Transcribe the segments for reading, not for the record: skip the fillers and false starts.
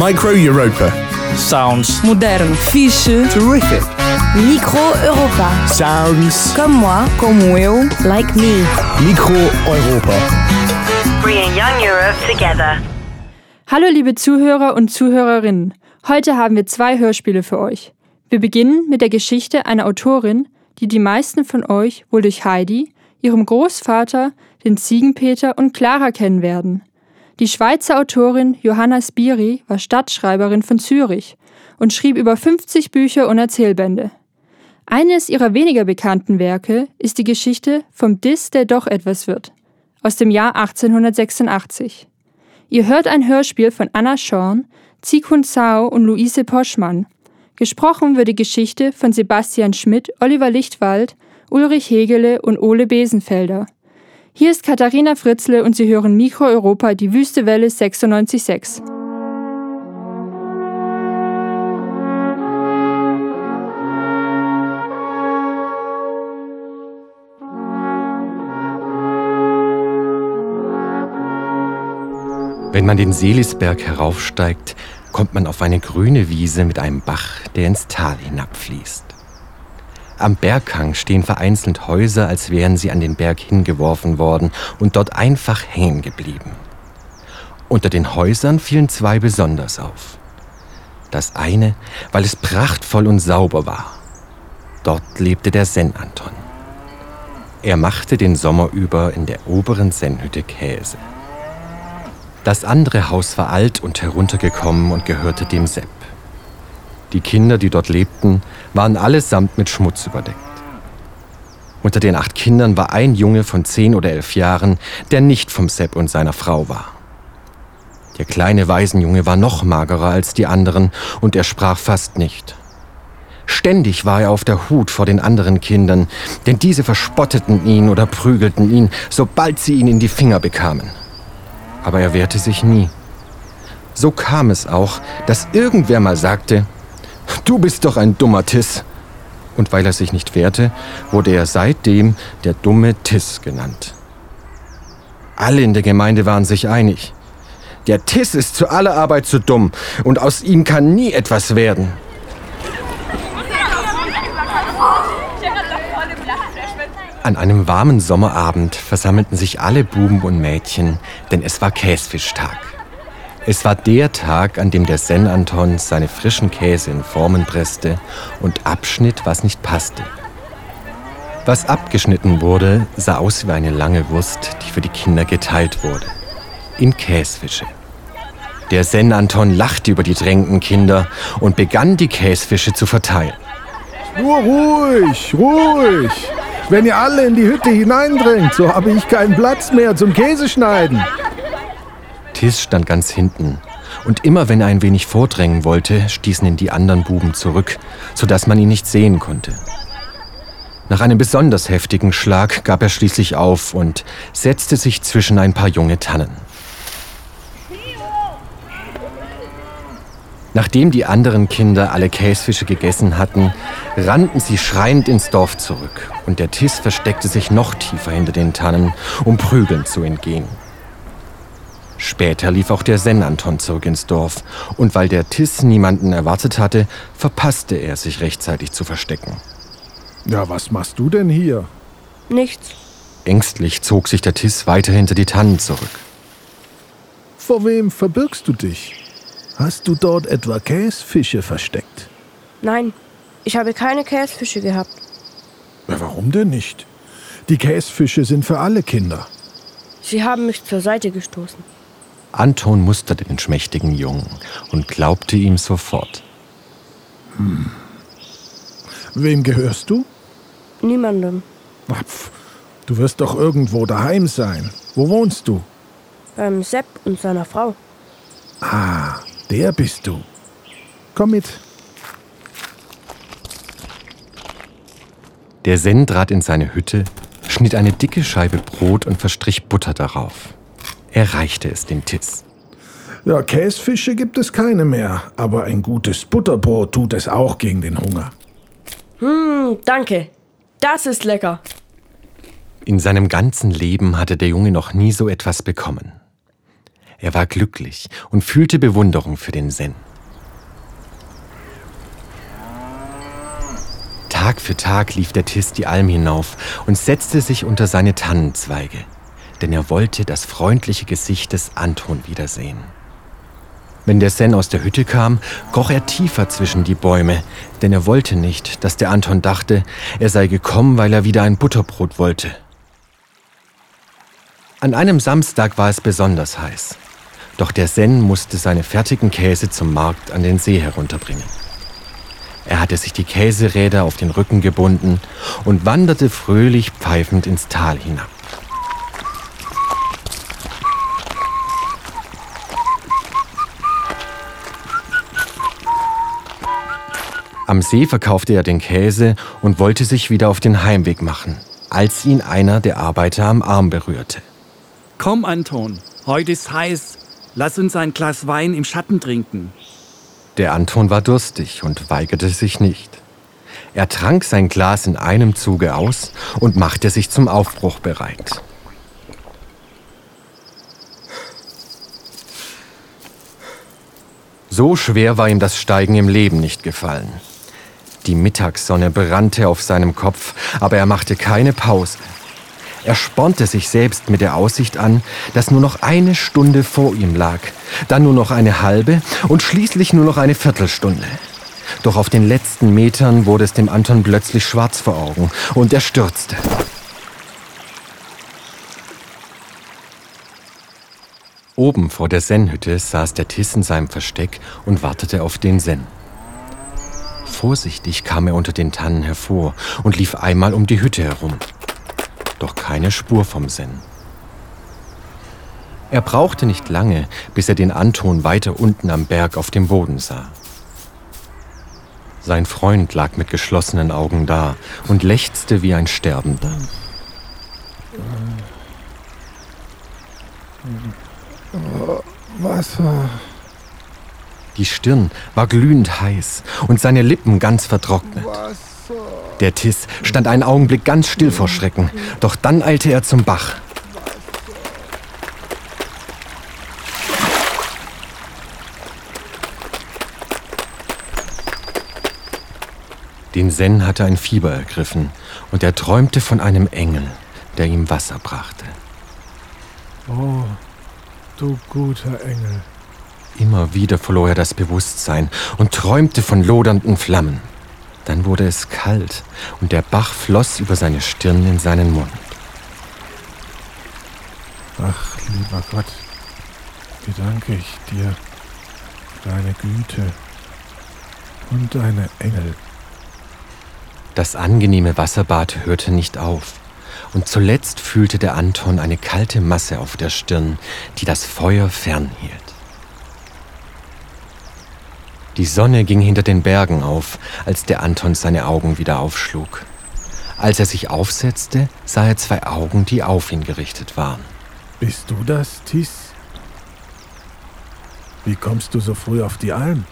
Micro Europa. Sounds. Modern. Fiche. Terrific. Micro Europa. Sounds. Comme moi. Como eu. Like me. Micro Europa. Bringing young Europe together. Hallo liebe Zuhörer und Zuhörerinnen. Heute haben wir 2 Hörspiele für euch. Wir beginnen mit der Geschichte einer Autorin, die die meisten von euch wohl durch Heidi, ihrem Großvater, den Ziegenpeter und Clara kennen werden. Die Schweizer Autorin Johanna Spiri war Stadtschreiberin von Zürich und schrieb über 50 Bücher und Erzählbände. Eines ihrer weniger bekannten Werke ist die Geschichte vom Dis, der doch etwas wird, aus dem Jahr 1886. Ihr hört ein Hörspiel von Anna Schorn, Zikun Zhao und Luise Poschmann. Gesprochen wird die Geschichte von Sebastian Schmidt, Oliver Lichtwald, Ulrich Hegele und Ole Besenfelder. Hier ist Katharina Fritzle und Sie hören Micro Europa, die Wüste Welle 96,6. Wenn man den Seelisberg heraufsteigt, kommt man auf eine grüne Wiese mit einem Bach, der ins Tal hinabfließt. Am Berghang stehen vereinzelt Häuser, als wären sie an den Berg hingeworfen worden und dort einfach hängen geblieben. Unter den Häusern fielen 2 besonders auf. Das eine, weil es prachtvoll und sauber war. Dort lebte der Zen-Anton. Er machte den Sommer über in der oberen Zen-Hütte Käse. Das andere Haus war alt und heruntergekommen und gehörte dem Sepp. Die Kinder, die dort lebten, waren allesamt mit Schmutz überdeckt. Unter den 8 Kindern war ein Junge von 10 oder 11 Jahren, der nicht vom Sepp und seiner Frau war. Der kleine Waisenjunge war noch magerer als die anderen und er sprach fast nicht. Ständig war er auf der Hut vor den anderen Kindern, denn diese verspotteten ihn oder prügelten ihn, sobald sie ihn in die Finger bekamen. Aber er wehrte sich nie. So kam es auch, dass irgendwer mal sagte: »Du bist doch ein dummer Tiss.« Und weil er sich nicht wehrte, wurde er seitdem der dumme Tiss genannt. Alle in der Gemeinde waren sich einig. Der Tiss ist zu aller Arbeit zu dumm und aus ihm kann nie etwas werden. An einem warmen Sommerabend versammelten sich alle Buben und Mädchen, denn es war Käsfischtag. Es war der Tag, an dem der Zen-Anton seine frischen Käse in Formen presste und abschnitt, was nicht passte. Was abgeschnitten wurde, sah aus wie eine lange Wurst, die für die Kinder geteilt wurde. In Käsfische. Der Zen-Anton lachte über die drängenden Kinder und begann, die Käsfische zu verteilen. Nur ruhig, ruhig! Wenn ihr alle in die Hütte hineindrängt, so habe ich keinen Platz mehr zum Käseschneiden. Tiss stand ganz hinten und immer wenn er ein wenig vordrängen wollte, stießen ihn die anderen Buben zurück, sodass man ihn nicht sehen konnte. Nach einem besonders heftigen Schlag gab er schließlich auf und setzte sich zwischen ein paar junge Tannen. Nachdem die anderen Kinder alle Käsfische gegessen hatten, rannten sie schreiend ins Dorf zurück und der Tiss versteckte sich noch tiefer hinter den Tannen, um Prügeln zu entgehen. Später lief auch der Zen-Anton zurück ins Dorf und weil der Tiss niemanden erwartet hatte, verpasste er, sich rechtzeitig zu verstecken. Ja, was machst du denn hier? Nichts. Ängstlich zog sich der Tiss weiter hinter die Tannen zurück. Vor wem verbirgst du dich? Hast du dort etwa Käsfische versteckt? Nein, ich habe keine Käsfische gehabt. Ja, warum denn nicht? Die Käsfische sind für alle Kinder. Sie haben mich zur Seite gestoßen. Anton musterte den schmächtigen Jungen und glaubte ihm sofort. Wem gehörst du? Niemandem. Du wirst doch irgendwo daheim sein. Wo wohnst du? Beim Sepp und seiner Frau. Ah, der bist du. Komm mit. Der Zen trat in seine Hütte, schnitt eine dicke Scheibe Brot und verstrich Butter darauf. Er reichte es dem Tiss. Ja, Käsfische gibt es keine mehr, aber ein gutes Butterbrot tut es auch gegen den Hunger. Danke. Das ist lecker. In seinem ganzen Leben hatte der Junge noch nie so etwas bekommen. Er war glücklich und fühlte Bewunderung für den Sen. Tag für Tag lief der Tis die Alm hinauf und setzte sich unter seine Tannenzweige, denn er wollte das freundliche Gesicht des Anton wiedersehen. Wenn der Sen aus der Hütte kam, kroch er tiefer zwischen die Bäume, denn er wollte nicht, dass der Anton dachte, er sei gekommen, weil er wieder ein Butterbrot wollte. An einem Samstag war es besonders heiß, doch der Sen musste seine fertigen Käse zum Markt an den See herunterbringen. Er hatte sich die Käseräder auf den Rücken gebunden und wanderte fröhlich pfeifend ins Tal hinab. Am See verkaufte er den Käse und wollte sich wieder auf den Heimweg machen, als ihn einer der Arbeiter am Arm berührte. Komm, Anton, heute ist heiß. Lass uns ein Glas Wein im Schatten trinken. Der Anton war durstig und weigerte sich nicht. Er trank sein Glas in einem Zuge aus und machte sich zum Aufbruch bereit. So schwer war ihm das Steigen im Leben nicht gefallen. Die Mittagssonne brannte auf seinem Kopf, aber er machte keine Pause. Er spornte sich selbst mit der Aussicht an, dass nur noch eine Stunde vor ihm lag, dann nur noch eine halbe und schließlich nur noch eine Viertelstunde. Doch auf den letzten Metern wurde es dem Anton plötzlich schwarz vor Augen und er stürzte. Oben vor der Senhütte saß der Tis in seinem Versteck und wartete auf den Sen. Vorsichtig kam er unter den Tannen hervor und lief einmal um die Hütte herum. Doch keine Spur vom Sen. Er brauchte nicht lange, bis er den Anton weiter unten am Berg auf dem Boden sah. Sein Freund lag mit geschlossenen Augen da und lechzte wie ein Sterbender. Wasser. Die Stirn war glühend heiß und seine Lippen ganz vertrocknet. Der Tis stand einen Augenblick ganz still vor Schrecken, doch dann eilte er zum Bach. Den Sen hatte ein Fieber ergriffen und er träumte von einem Engel, der ihm Wasser brachte. Oh, du guter Engel. Immer wieder verlor er das Bewusstsein und träumte von lodernden Flammen. Dann wurde es kalt und der Bach floss über seine Stirn in seinen Mund. Ach, lieber Gott, wie danke ich dir für deine Güte und deine Engel. Das angenehme Wasserbad hörte nicht auf und zuletzt fühlte der Anton eine kalte Masse auf der Stirn, die das Feuer fernhielt. Die Sonne ging hinter den Bergen auf, als der Anton seine Augen wieder aufschlug. Als er sich aufsetzte, sah er zwei Augen, die auf ihn gerichtet waren. Bist du das, Tis? Wie kommst du so früh auf die Alm?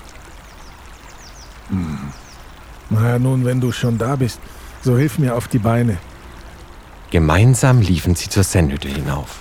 Na ja, nun, wenn du schon da bist, so hilf mir auf die Beine. Gemeinsam liefen sie zur Senhütte hinauf.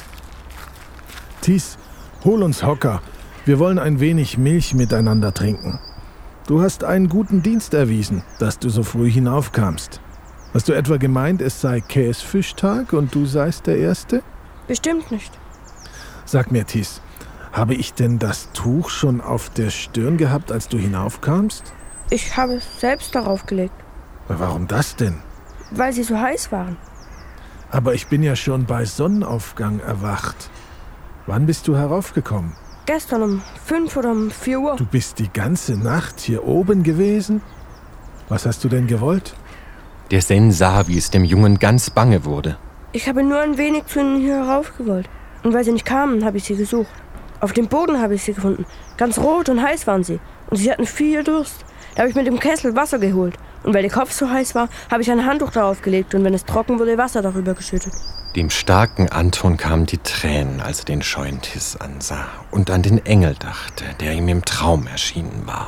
Tis, hol uns Hocker. Wir wollen ein wenig Milch miteinander trinken. Du hast einen guten Dienst erwiesen, dass du so früh hinaufkamst. Hast du etwa gemeint, es sei Käsfischtag und du seist der Erste? Bestimmt nicht. Sag mir, Tis, habe ich denn das Tuch schon auf der Stirn gehabt, als du hinaufkamst? Ich habe es selbst darauf gelegt, Warum das denn? weil sie so heiß waren. Aber ich bin ja schon bei Sonnenaufgang erwacht. Wann bist du heraufgekommen? Gestern um 5 oder um 4 Uhr. Du bist die ganze Nacht hier oben gewesen? Was hast du denn gewollt? Der Sen sah, wie es dem Jungen ganz bange wurde. Ich habe nur ein wenig zu ihnen hier herauf gewollt. Und weil sie nicht kamen, habe ich sie gesucht. Auf dem Boden habe ich sie gefunden. Ganz rot und heiß waren sie. Und sie hatten viel Durst. Da habe ich mit dem Kessel Wasser geholt. Und weil der Kopf so heiß war, habe ich ein Handtuch darauf gelegt und wenn es trocken wurde, Wasser darüber geschüttet. Dem starken Anton kamen die Tränen, als er den scheuen Tis ansah und an den Engel dachte, der ihm im Traum erschienen war.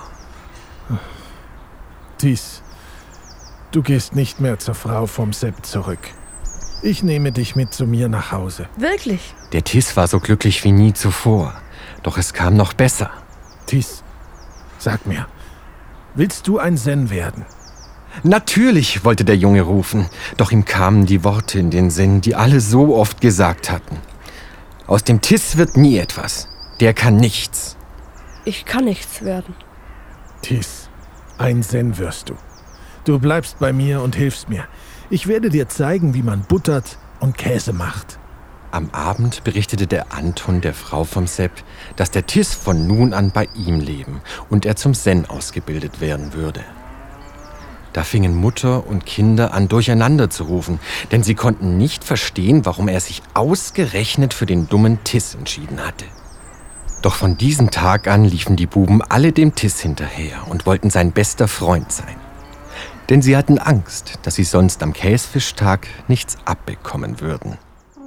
Tis, du gehst nicht mehr zur Frau vom Sepp zurück. Ich nehme dich mit zu mir nach Hause. Wirklich? Der Tis war so glücklich wie nie zuvor. Doch es kam noch besser. Tis, sag mir, willst du ein Zen werden? Natürlich, wollte der Junge rufen, doch ihm kamen die Worte in den Sinn, die alle so oft gesagt hatten. Aus dem Tis wird nie etwas. Der kann nichts. Ich kann nichts werden. Tis, ein Zen wirst du. Du bleibst bei mir und hilfst mir. Ich werde dir zeigen, wie man buttert und Käse macht. Am Abend berichtete der Anton der Frau vom Sepp, dass der Tis von nun an bei ihm leben und er zum Zen ausgebildet werden würde. Da fingen Mutter und Kinder an, durcheinander zu rufen, denn sie konnten nicht verstehen, warum er sich ausgerechnet für den dummen Tis entschieden hatte. Doch von diesem Tag an liefen die Buben alle dem Tis hinterher und wollten sein bester Freund sein. Denn sie hatten Angst, dass sie sonst am Käsfischtag nichts abbekommen würden.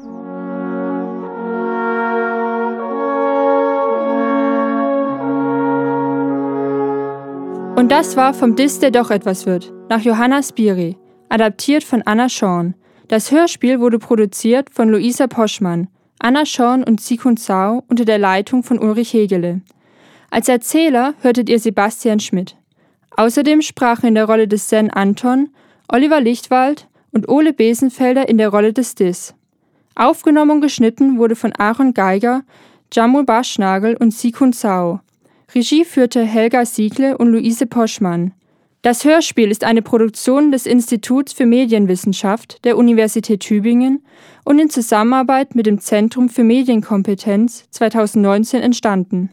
Und das war Vom Dis, der doch etwas wird, nach Johanna Spiri, adaptiert von Anna Schorn. Das Hörspiel wurde produziert von Luisa Poschmann, Anna Schorn und Sikun Zhao unter der Leitung von Ulrich Hegele. Als Erzähler hörtet ihr Sebastian Schmidt. Außerdem sprachen in der Rolle des Zen Anton, Oliver Lichtwald und Ole Besenfelder in der Rolle des Dis. Aufgenommen und geschnitten wurde von Aaron Geiger, Jamul Barschnagel und Sikun Zhao. Regie führte Helga Siegle und Luise Poschmann. Das Hörspiel ist eine Produktion des Instituts für Medienwissenschaft der Universität Tübingen und in Zusammenarbeit mit dem Zentrum für Medienkompetenz 2019 entstanden.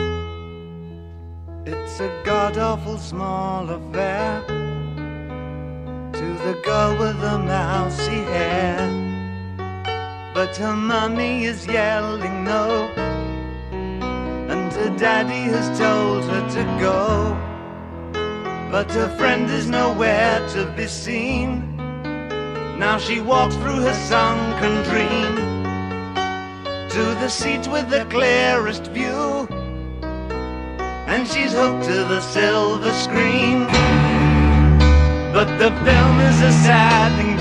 It's a god-awful small affair to the girl with the mousy hair, but her mommy is yelling no, and her daddy has told her to go, but her friend is nowhere to be seen. Now she walks through her sunken dream to the seat with the clearest view, and she's hooked to the silver screen. But the film is a sad thing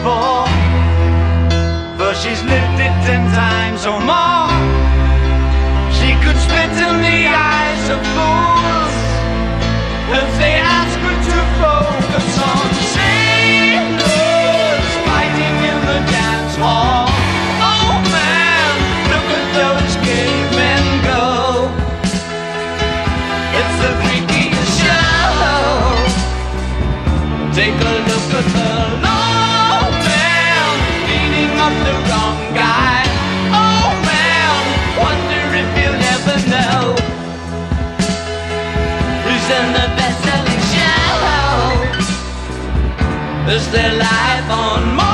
for she's lived it 10 times or more. She could spit in the eyes of fools if they ask her to focus on sailors fighting in the dance hall. Oh man, look at those cavemen go. It's the freakiest show. Take a look at the low man beating up the wrong guy. Oh man, wonder if you'll ever know who's in the best-selling show. Is their life on Mars?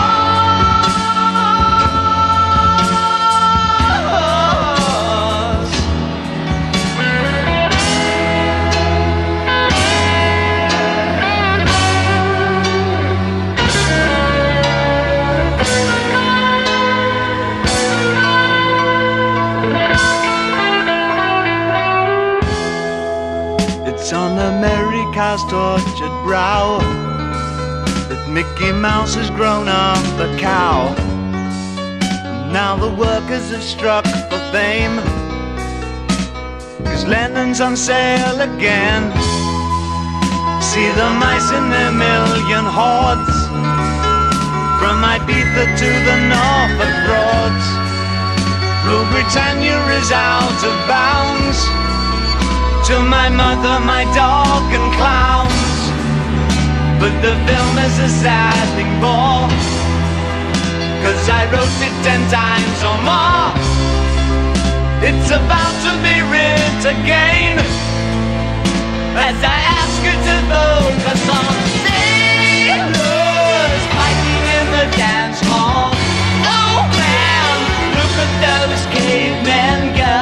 It's on America's tortured brow that Mickey Mouse has grown up a cow. Now the workers have struck for fame, 'cause Lennon's on sale again. See the mice in their million hordes, from Ibiza to the Norfolk Broads. Rule Britannia is out of bounds, to my mother, my dog and clowns. But the film is a sad thing for, 'cause I wrote it 10 times or more. It's about to be writ again, as I ask you to focus on sailors fighting in the dance hall. Oh man, look at those cavemen go.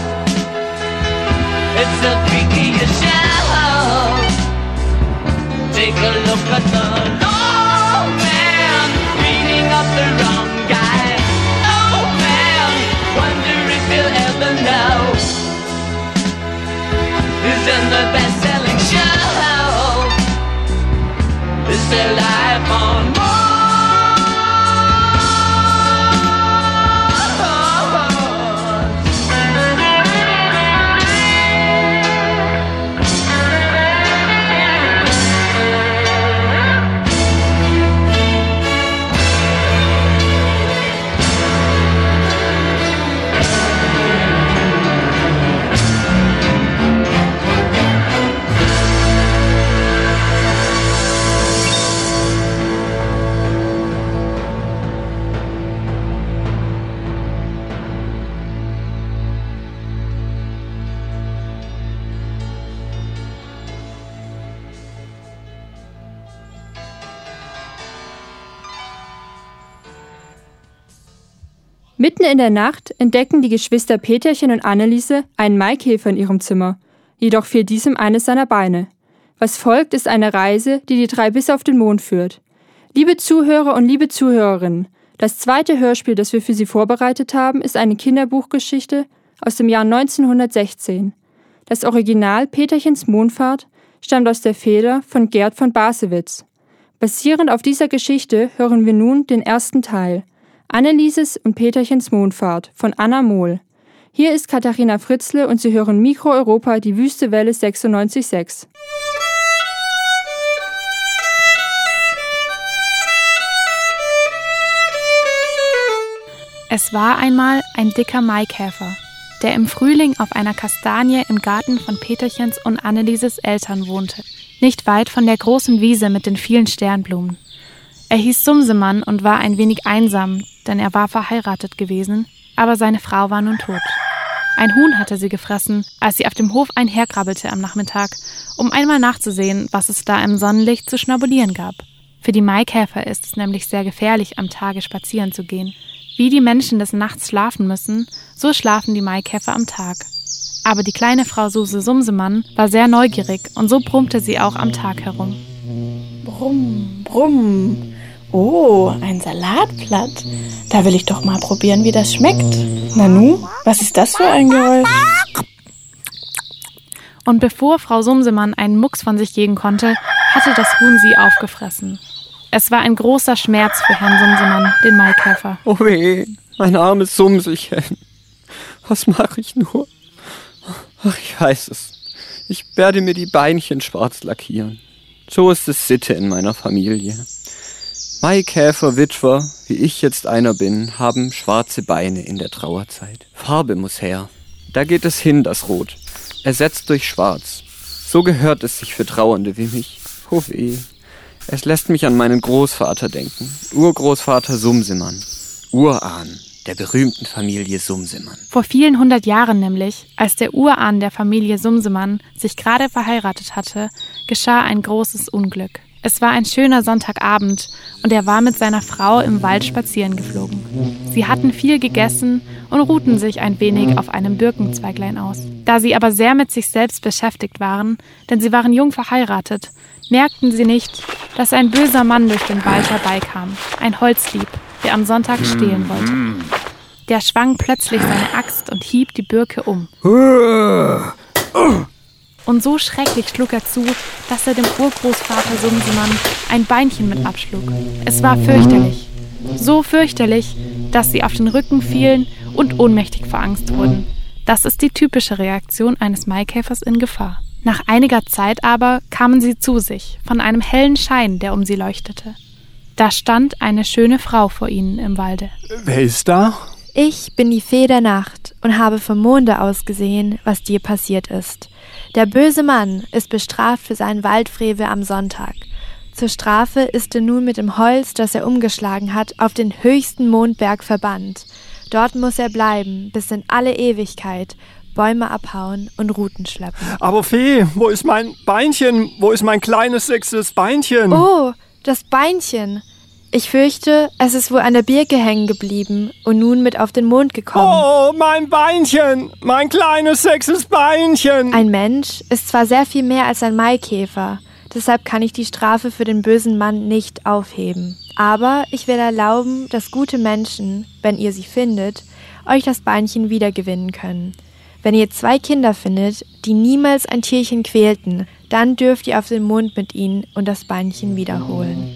It's the freakiest show. Take a look at the low man beating up the wrong guy. Oh man, wonder if you'll ever know who's in the best-selling show. Mitten in der Nacht entdecken die Geschwister Peterchen und Anneliese einen Maikäfer in ihrem Zimmer. Jedoch fehlt diesem eines seiner Beine. Was folgt, ist eine Reise, die die 3 bis auf den Mond führt. Liebe Zuhörer und liebe Zuhörerinnen, das zweite Hörspiel, das wir für Sie vorbereitet haben, ist eine Kinderbuchgeschichte aus dem Jahr 1916. Das Original Peterchens Mondfahrt stammt aus der Feder von Gerd von Basewitz. Basierend auf dieser Geschichte hören wir nun den ersten Teil, Annelieses und Peterchens Mondfahrt von Anna Mohl. Hier ist Katharina Fritzle und Sie hören Mikro Europa, die Wüste Welle 96,6. Es war einmal ein dicker Maikäfer, der im Frühling auf einer Kastanie im Garten von Peterchens und Annelieses Eltern wohnte, nicht weit von der großen Wiese mit den vielen Sternblumen. Er hieß Sumsemann und war ein wenig einsam, denn er war verheiratet gewesen, aber seine Frau war nun tot. Ein Huhn hatte sie gefressen, als sie auf dem Hof einherkrabbelte am Nachmittag, um einmal nachzusehen, was es da im Sonnenlicht zu schnabulieren gab. Für die Maikäfer ist es nämlich sehr gefährlich, am Tage spazieren zu gehen. Wie die Menschen des Nachts schlafen müssen, so schlafen die Maikäfer am Tag. Aber die kleine Frau Suse Sumsemann war sehr neugierig und so brummte sie auch am Tag herum. Brumm, brumm. Oh, ein Salatblatt. Da will ich doch mal probieren, wie das schmeckt. Nanu, was ist das für ein Geräusch? Und bevor Frau Sumsemann einen Mucks von sich geben konnte, hatte das Huhn sie aufgefressen. Es war ein großer Schmerz für Herrn Sumsemann, den Maikäfer. Oh weh, mein armes Sumselchen. Was mache ich nur? Ach, ich weiß es. Ich werde mir die Beinchen schwarz lackieren. So ist es Sitte in meiner Familie. Maikäfer, Witwer, wie ich jetzt einer bin, haben schwarze Beine in der Trauerzeit. Farbe muss her. Da geht es hin, das Rot. Ersetzt durch Schwarz. So gehört es sich für Trauernde wie mich. Oh weh. Es lässt mich an meinen Großvater denken. Urgroßvater Sumsemann. Urahn der berühmten Familie Sumsemann. Vor vielen 100 Jahren nämlich, als der Urahn der Familie Sumsemann sich gerade verheiratet hatte, geschah ein großes Unglück. Es war ein schöner Sonntagabend und er war mit seiner Frau im Wald spazieren geflogen. Sie hatten viel gegessen und ruhten sich ein wenig auf einem Birkenzweiglein aus. Da sie aber sehr mit sich selbst beschäftigt waren, denn sie waren jung verheiratet, merkten sie nicht, dass ein böser Mann durch den Wald herbeikam, ein Holzdieb, der am Sonntag stehlen wollte. Der schwang plötzlich seine Axt und hieb die Birke um. Und so schrecklich schlug er zu, dass er dem Urgroßvater Sumsemann ein Beinchen mit abschlug. Es war fürchterlich. So fürchterlich, dass sie auf den Rücken fielen und ohnmächtig vor Angst wurden. Das ist die typische Reaktion eines Maikäfers in Gefahr. Nach einiger Zeit aber kamen sie zu sich, von einem hellen Schein, der um sie leuchtete. Da stand eine schöne Frau vor ihnen im Walde. Wer ist da? Ich bin die Fee der Nacht und habe vom Monde aus gesehen, was dir passiert ist. Der böse Mann ist bestraft für seinen Waldfrevel am Sonntag. Zur Strafe ist er nun mit dem Holz, das er umgeschlagen hat, auf den höchsten Mondberg verbannt. Dort muss er bleiben, bis in alle Ewigkeit, Bäume abhauen und Ruten schleppen. Aber Fee, wo ist mein Beinchen? Wo ist mein kleines 6. Beinchen? Oh, das Beinchen. Ich fürchte, es ist wohl an der Birke hängen geblieben und nun mit auf den Mond gekommen. Oh, mein Beinchen! Mein kleines 6. Beinchen! Ein Mensch ist zwar sehr viel mehr als ein Maikäfer, deshalb kann ich die Strafe für den bösen Mann nicht aufheben. Aber ich will erlauben, dass gute Menschen, wenn ihr sie findet, euch das Beinchen wiedergewinnen können. Wenn ihr 2 Kinder findet, die niemals ein Tierchen quälten, dann dürft ihr auf den Mond mit ihnen und das Beinchen wiederholen.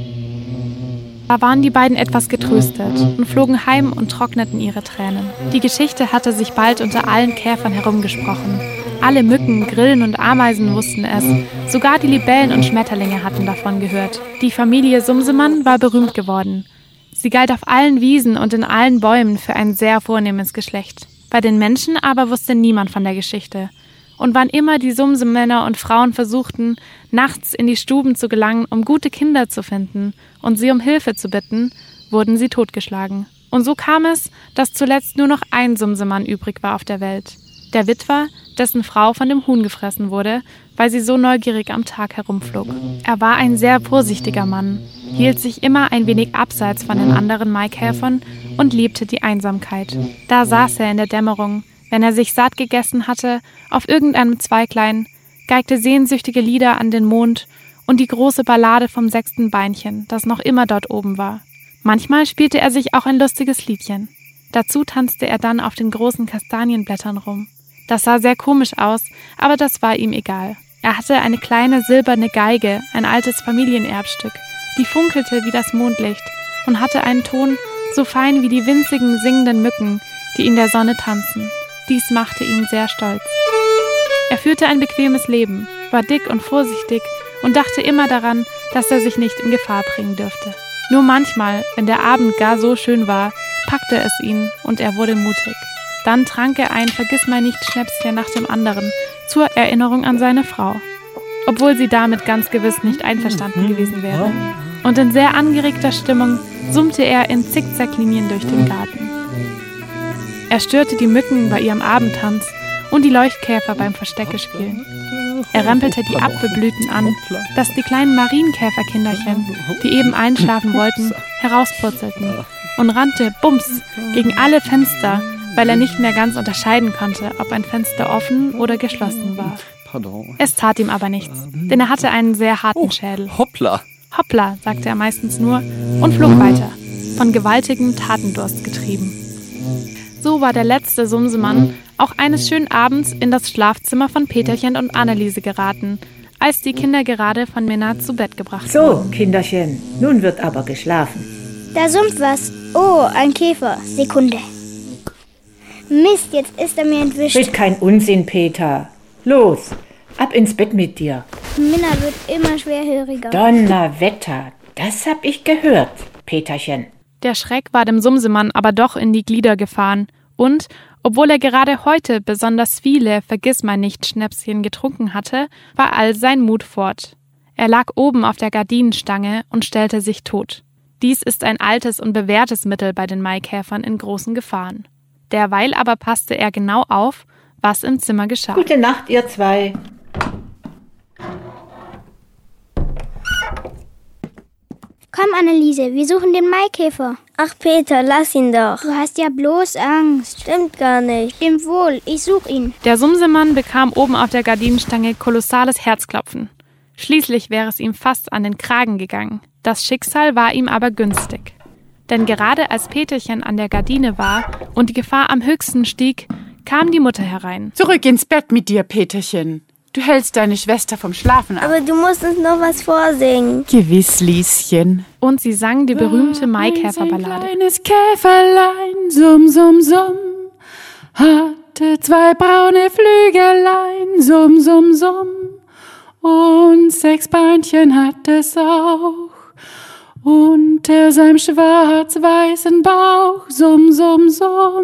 Da waren die beiden etwas getröstet und flogen heim und trockneten ihre Tränen. Die Geschichte hatte sich bald unter allen Käfern herumgesprochen. Alle Mücken, Grillen und Ameisen wussten es. Sogar die Libellen und Schmetterlinge hatten davon gehört. Die Familie Sumsemann war berühmt geworden. Sie galt auf allen Wiesen und in allen Bäumen für ein sehr vornehmes Geschlecht. Bei den Menschen aber wusste niemand von der Geschichte. Und wann immer die Sumsemänner und Frauen versuchten, nachts in die Stuben zu gelangen, um gute Kinder zu finden und sie um Hilfe zu bitten, wurden sie totgeschlagen. Und so kam es, dass zuletzt nur noch ein Sumsemann übrig war auf der Welt. Der Witwer, dessen Frau von dem Huhn gefressen wurde, weil sie so neugierig am Tag herumflog. Er war ein sehr vorsichtiger Mann, hielt sich immer ein wenig abseits von den anderen Maikäfern und liebte die Einsamkeit. Da saß er in der Dämmerung, wenn er sich satt gegessen hatte, auf irgendeinem Zweiglein, geigte sehnsüchtige Lieder an den Mond und die große Ballade vom 6. Beinchen, das noch immer dort oben war. Manchmal spielte er sich auch ein lustiges Liedchen. Dazu tanzte er dann auf den großen Kastanienblättern rum. Das sah sehr komisch aus, aber das war ihm egal. Er hatte eine kleine silberne Geige, ein altes Familienerbstück, die funkelte wie das Mondlicht und hatte einen Ton so fein wie die winzigen singenden Mücken, die in der Sonne tanzen. Dies machte ihn sehr stolz. Er führte ein bequemes Leben, war dick und vorsichtig und dachte immer daran, dass er sich nicht in Gefahr bringen dürfte. Nur manchmal, wenn der Abend gar so schön war, packte es ihn und er wurde mutig. Dann trank er ein Vergissmeinnicht-Schnäpschen nach dem anderen, zur Erinnerung an seine Frau, obwohl sie damit ganz gewiss nicht einverstanden gewesen wäre. Und in sehr angeregter Stimmung summte er in Zickzacklinien durch den Garten. Er störte die Mücken bei ihrem Abendtanz und die Leuchtkäfer beim Versteckespielen. Er rempelte die Apfelblüten an, dass die kleinen Marienkäferkinderchen, die eben einschlafen wollten, herauspurzelten und rannte bums gegen alle Fenster, weil er nicht mehr ganz unterscheiden konnte, ob ein Fenster offen oder geschlossen war. Es tat ihm aber nichts, denn er hatte einen sehr harten Schädel. Hoppla! Hoppla, sagte er meistens nur und flog weiter, von gewaltigem Tatendurst getrieben. So war der letzte Sumsemann auch eines schönen Abends in das Schlafzimmer von Peterchen und Anneliese geraten, als die Kinder gerade von Minna zu Bett gebracht wurden. So, Kinderchen, nun wird aber geschlafen. Da summt was. Oh, ein Käfer. Sekunde. Mist, jetzt ist er mir entwischt. Red kein Unsinn, Peter. Los, ab ins Bett mit dir. Minna wird immer schwerhöriger. Donnerwetter, das hab ich gehört, Peterchen. Der Schreck war dem Sumsemann aber doch in die Glieder gefahren und, obwohl er gerade heute besonders viele Vergissmeinnicht-Schnäpschen getrunken hatte, war all sein Mut fort. Er lag oben auf der Gardinenstange und stellte sich tot. Dies ist ein altes und bewährtes Mittel bei den Maikäfern in großen Gefahren. Derweil aber passte er genau auf, was im Zimmer geschah. Gute Nacht, ihr zwei. Komm, Anneliese, wir suchen den Maikäfer. Ach, Peter, lass ihn doch. Du hast ja bloß Angst. Stimmt gar nicht. Stimmt wohl, ich such ihn. Der Sumsemann bekam oben auf der Gardinenstange kolossales Herzklopfen. Schließlich wäre es ihm fast an den Kragen gegangen. Das Schicksal war ihm aber günstig. Denn gerade als Peterchen an der Gardine war und die Gefahr am höchsten stieg, kam die Mutter herein. Zurück ins Bett mit dir, Peterchen. Du hältst deine Schwester vom Schlafen ab. Aber du musst uns noch was vorsingen. Gewiss, Lieschen. Und sie sang die berühmte Maikäferballade. Ein kleines Käferlein, summ, summ, summ, hatte 2 braune Flügelein, summ, summ, summ, und 6 Beinchen hat es auch. Unter seinem schwarz-weißen Bauch, summ, summ, summ,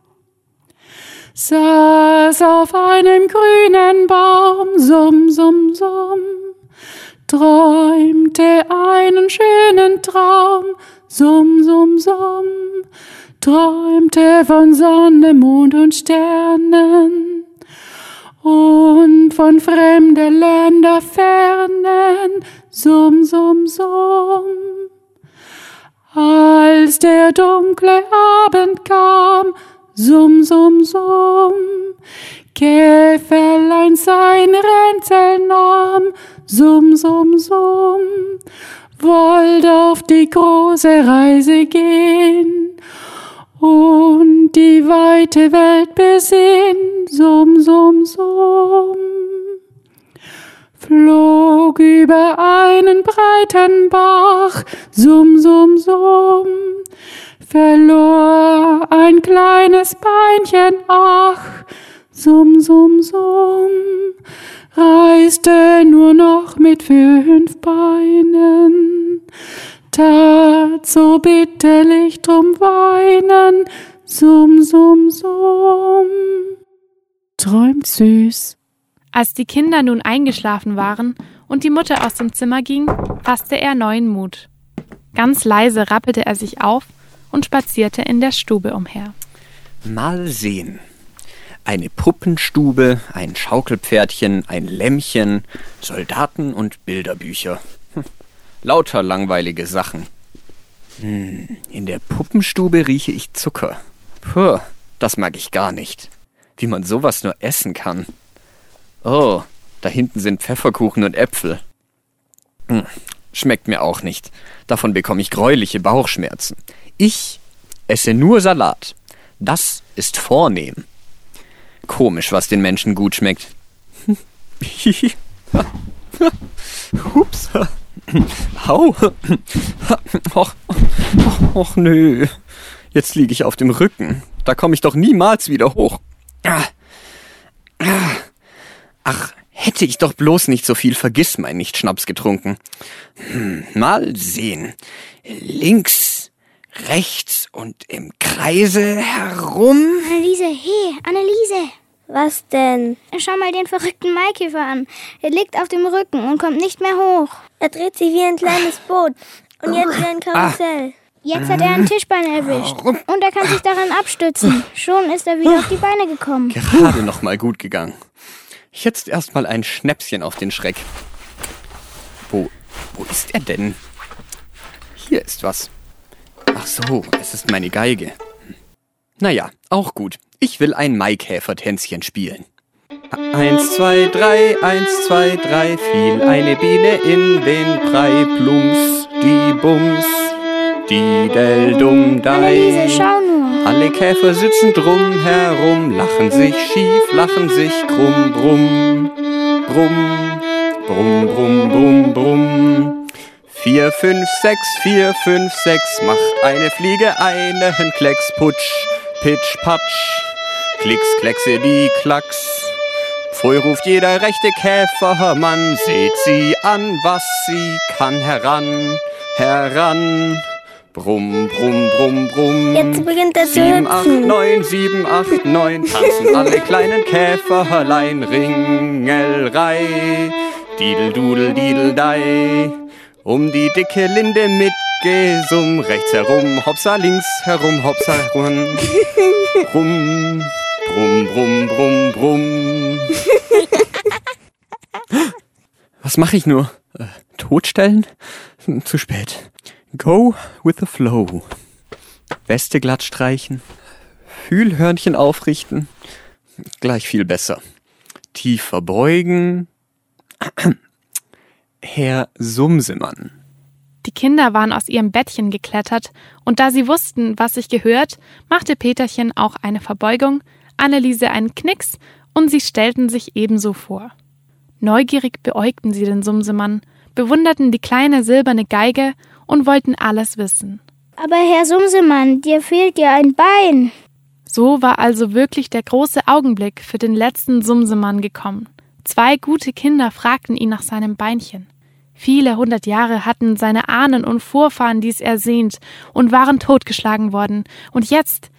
saß auf einem grünen Baum, summ, summ, summ, träumte einen schönen Traum, summ, summ, summ, träumte von Sonne, Mond und Sternen und von fremde Länder fernen, summ, summ, summ. Als der dunkle Abend kam, summ, summ, summ, Käferlein sein Ränzel nahm, summ, summ, summ, wollt auf die große Reise gehen und die weite Welt besehen, summ, summ, summ. Flog über einen breiten Bach, summ, summ, summ, verlor ein kleines Beinchen, ach, summ, summ, summ, reiste nur noch mit 5 Beinen, tat so bitterlich drum weinen, summ, summ, summ, träumt süß. Als die Kinder nun eingeschlafen waren und die Mutter aus dem Zimmer ging, fasste er neuen Mut. Ganz leise rappelte er sich auf und spazierte in der Stube umher. Mal sehen. Eine Puppenstube, ein Schaukelpferdchen, ein Lämmchen, Soldaten und Bilderbücher. Lauter langweilige Sachen. In der Puppenstube rieche ich Zucker. Puh, das mag ich gar nicht. Wie man sowas nur essen kann. Oh, da hinten sind Pfefferkuchen und Äpfel. Schmeckt mir auch nicht. Davon bekomme ich greuliche Bauchschmerzen. Ich esse nur Salat. Das ist vornehm. Komisch, was den Menschen gut schmeckt. Hups. Au. Och nö. Jetzt liege ich auf dem Rücken. Da komme ich doch niemals wieder hoch. Ach, hätte ich doch bloß nicht so viel Vergissmeinnicht-Schnaps getrunken. Mal sehen. Links, rechts und im Kreise herum. Anneliese, hey, Anneliese. Was denn? Schau mal den verrückten Maikäfer an. Er liegt auf dem Rücken und kommt nicht mehr hoch. Er dreht sich wie ein kleines Boot. Und jetzt wie ein Karussell. Jetzt hat er ein Tischbein erwischt. Und er kann sich daran abstützen. Schon ist er wieder auf die Beine gekommen. Gerade noch mal gut gegangen. Jetzt erstmal ein Schnäpschen auf den Schreck. Wo ist er denn? Hier ist was. Ach so, es ist meine Geige. Naja, auch gut. Ich will ein Maikäfertänzchen spielen. 1, 2, 3, 1, 2, 3, fiel eine Biene in den Brei, plumps, die Bums, die del dum dei. Anneliese, schau nur. Alle Käfer sitzen drum herum, lachen sich schief, lachen sich krumm, brumm, brumm, brumm, brumm, brumm, brumm. 4, 5, 6, 4, 5, 6, macht eine Fliege einen Klecks, putsch, pitsch, patsch, klicks, kleckse die Klacks. Pfui ruft jeder rechte Käfermann, seht sie an, was sie kann, heran, heran. Brumm, brumm, brumm, brumm. Jetzt beginnt er zu 7, 8, hüpfen. 9, 7, 8, 9, tanzen alle kleinen Käferlein, Ringelrei, Didel, Dudel, Dei. Um die dicke Linde mit Gesumm, rechts herum, hopsa, links herum, hopsa, rum, rum, brumm, brumm, brumm, brumm. Was mache ich nur? Totstellen? Zu spät. Go with the flow. Weste glatt streichen. Fühlhörnchen aufrichten. Gleich viel besser. Tief verbeugen. Herr Sumsemann. Die Kinder waren aus ihrem Bettchen geklettert, und da sie wussten, was sich gehört, machte Peterchen auch eine Verbeugung, Anneliese einen Knicks, und sie stellten sich ebenso vor. Neugierig beäugten sie den Sumsemann, bewunderten die kleine silberne Geige und wollten alles wissen. Aber Herr Sumsemann, dir fehlt ja ein Bein. So war also wirklich der große Augenblick für den letzten Sumsemann gekommen. 2 gute Kinder fragten ihn nach seinem Beinchen. Viele 100 Jahre hatten seine Ahnen und Vorfahren dies ersehnt und waren totgeschlagen worden. Und jetzt!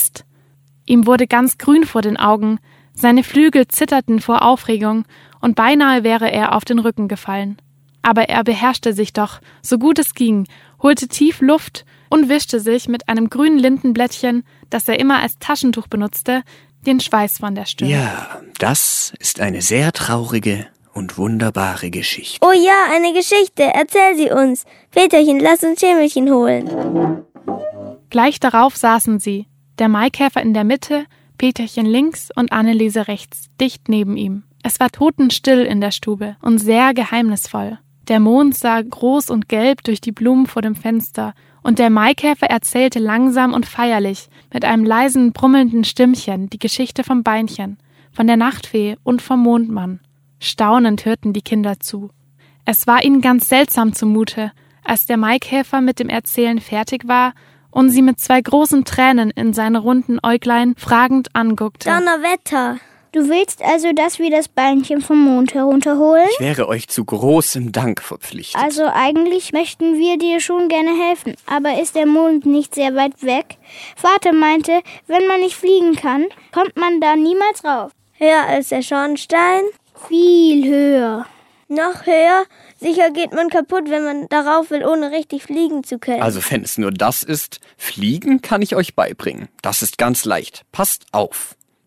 Ihm wurde ganz grün vor den Augen, seine Flügel zitterten vor Aufregung und beinahe wäre er auf den Rücken gefallen. Aber er beherrschte sich doch, so gut es ging, holte tief Luft und wischte sich mit einem grünen Lindenblättchen, das er immer als Taschentuch benutzte, den Schweiß von der Stirn. Ja, das ist eine sehr traurige und wunderbare Geschichte. Oh ja, eine Geschichte. Erzähl sie uns. Peterchen, lass uns Schämelchen holen. Gleich darauf saßen sie, der Maikäfer in der Mitte, Peterchen links und Anneliese rechts, dicht neben ihm. Es war totenstill in der Stube und sehr geheimnisvoll. Der Mond sah groß und gelb durch die Blumen vor dem Fenster, und der Maikäfer erzählte langsam und feierlich, mit einem leisen, brummelnden Stimmchen, die Geschichte vom Beinchen, von der Nachtfee und vom Mondmann. Staunend hörten die Kinder zu. Es war ihnen ganz seltsam zumute, als der Maikäfer mit dem Erzählen fertig war und sie mit 2 großen Tränen in seine runden Äuglein fragend anguckte. Donnerwetter! Du willst also, dass wir das Beinchen vom Mond herunterholen? Ich wäre euch zu großem Dank verpflichtet. Also eigentlich möchten wir dir schon gerne helfen, aber ist der Mond nicht sehr weit weg? Vater meinte, wenn man nicht fliegen kann, kommt man da niemals rauf. Höher als der Schornstein? Viel höher. Noch höher? Sicher geht man kaputt, wenn man darauf will, ohne richtig fliegen zu können. Also wenn es nur das ist, fliegen kann ich euch beibringen. Das ist ganz leicht. Passt auf.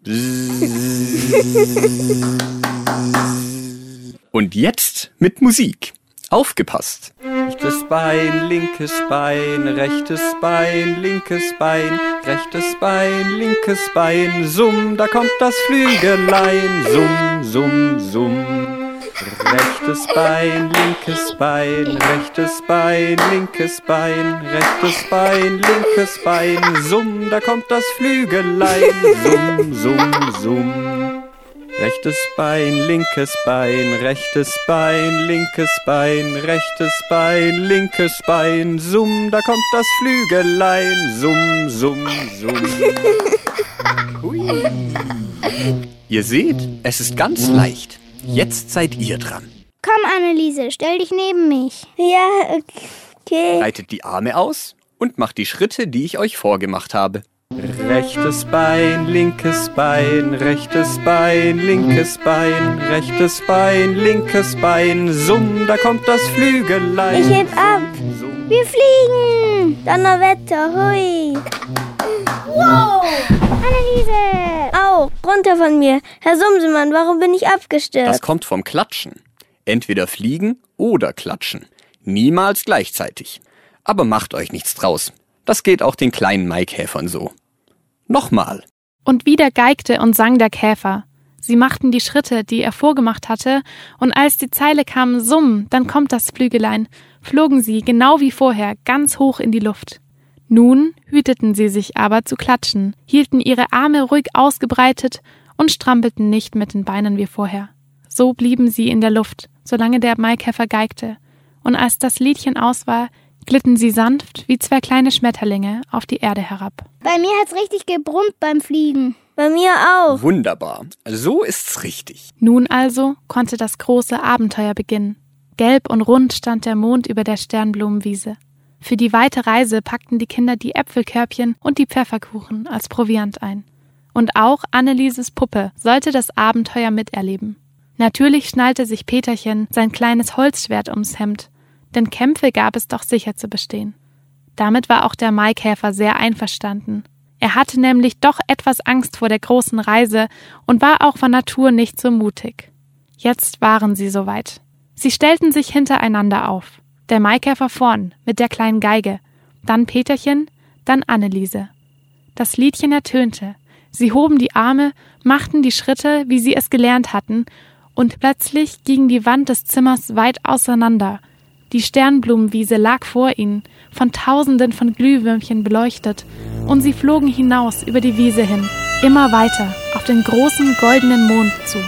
Und jetzt mit Musik. Aufgepasst! Rechtes Bein, linkes Bein, rechtes Bein, linkes Bein, rechtes Bein, linkes Bein, summ, da kommt das Flügelein, summ, summ, summ. Rechtes Bein, linkes Bein, rechtes Bein, linkes Bein, rechtes Bein, linkes Bein, summ, da kommt das Flügelein, summ, summ, summ. Rechtes Bein, linkes Bein, rechtes Bein, linkes Bein, rechtes Bein, linkes Bein, summ, da kommt das Flügelein, summ, summ, summ. Hui. Ihr seht, es ist ganz leicht. Jetzt seid ihr dran. Komm, Anneliese, stell dich neben mich. Ja, okay. Breitet die Arme aus und macht die Schritte, die ich euch vorgemacht habe. Rechtes Bein, linkes Bein, rechtes Bein, linkes Bein, rechtes Bein, linkes Bein, summ, da kommt das Flügelein. Ich heb ab. Wir fliegen. Donnerwetter, hui. Wow. Anneliese. Au, runter von mir. Herr Sumsemann, warum bin ich abgestürzt? Das kommt vom Klatschen. Entweder fliegen oder klatschen. Niemals gleichzeitig. Aber macht euch nichts draus. Das geht auch den kleinen Maikäfern so. Nochmal. Und wieder geigte und sang der Käfer. Sie machten die Schritte, die er vorgemacht hatte, und als die Zeile kam, summ, dann kommt das Flügelein, flogen sie, genau wie vorher, ganz hoch in die Luft. Nun hüteten sie sich aber zu klatschen, hielten ihre Arme ruhig ausgebreitet und strampelten nicht mit den Beinen wie vorher. So blieben sie in der Luft, solange der Maikäfer geigte, und als das Liedchen aus war, glitten sie sanft wie zwei kleine Schmetterlinge auf die Erde herab. Bei mir hat's richtig gebrummt beim Fliegen. Bei mir auch. Wunderbar. So ist's richtig. Nun also konnte das große Abenteuer beginnen. Gelb und rund stand der Mond über der Sternblumenwiese. Für die weite Reise packten die Kinder die Äpfelkörbchen und die Pfefferkuchen als Proviant ein. Und auch Annelieses Puppe sollte das Abenteuer miterleben. Natürlich schnallte sich Peterchen sein kleines Holzschwert ums Hemd, denn Kämpfe gab es doch sicher zu bestehen. Damit war auch der Maikäfer sehr einverstanden. Er hatte nämlich doch etwas Angst vor der großen Reise und war auch von Natur nicht so mutig. Jetzt waren sie soweit. Sie stellten sich hintereinander auf. Der Maikäfer vorn mit der kleinen Geige, dann Peterchen, dann Anneliese. Das Liedchen ertönte. Sie hoben die Arme, machten die Schritte, wie sie es gelernt hatten, und plötzlich ging die Wand des Zimmers weit auseinander. Die Sternblumenwiese lag vor ihnen, von Tausenden von Glühwürmchen beleuchtet, und sie flogen hinaus über die Wiese hin, immer weiter, auf den großen goldenen Mond zu.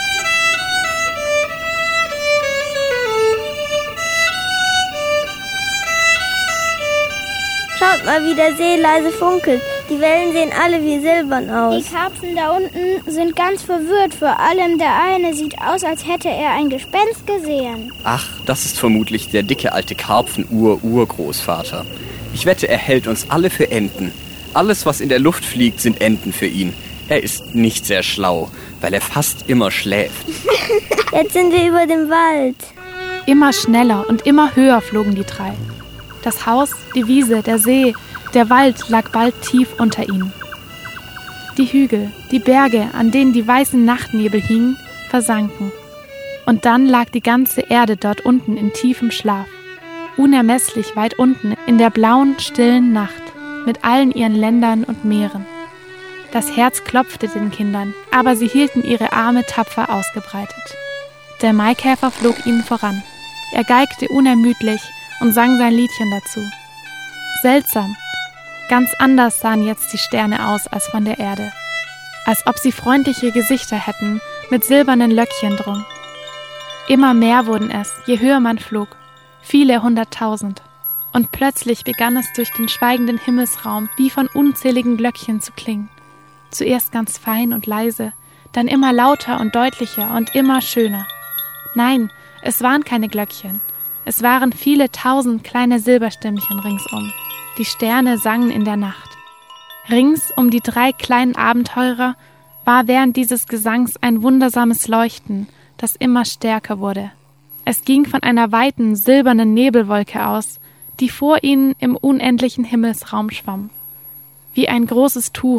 Schaut mal, wie der See leise funkelt. Die Wellen sehen alle wie silbern aus. Die Karpfen da unten sind ganz verwirrt. Vor allem der eine sieht aus, als hätte er ein Gespenst gesehen. Ach, das ist vermutlich der dicke alte Karpfen-Urgroßvater. Ich wette, er hält uns alle für Enten. Alles, was in der Luft fliegt, sind Enten für ihn. Er ist nicht sehr schlau, weil er fast immer schläft. Jetzt sind wir über dem Wald. Immer schneller und immer höher flogen die drei. Das Haus, die Wiese, der See, der Wald lag bald tief unter ihnen. Die Hügel, die Berge, an denen die weißen Nachtnebel hingen, versanken. Und dann lag die ganze Erde dort unten in tiefem Schlaf, unermesslich weit unten in der blauen, stillen Nacht, mit allen ihren Ländern und Meeren. Das Herz klopfte den Kindern, aber sie hielten ihre Arme tapfer ausgebreitet. Der Maikäfer flog ihnen voran. Er geigte unermüdlich und sang sein Liedchen dazu. Seltsam, ganz anders sahen jetzt die Sterne aus als von der Erde. Als ob sie freundliche Gesichter hätten, mit silbernen Löckchen drum. Immer mehr wurden es, je höher man flog, viele 100.000. Und plötzlich begann es durch den schweigenden Himmelsraum wie von unzähligen Glöckchen zu klingen. Zuerst ganz fein und leise, dann immer lauter und deutlicher und immer schöner. Nein, es waren keine Glöckchen. Es waren viele tausend kleine Silberstimmchen ringsum. Die Sterne sangen in der Nacht. Rings um die drei kleinen Abenteurer war während dieses Gesangs ein wundersames Leuchten, das immer stärker wurde. Es ging von einer weiten, silbernen Nebelwolke aus, die vor ihnen im unendlichen Himmelsraum schwamm. Wie ein großes Tuch,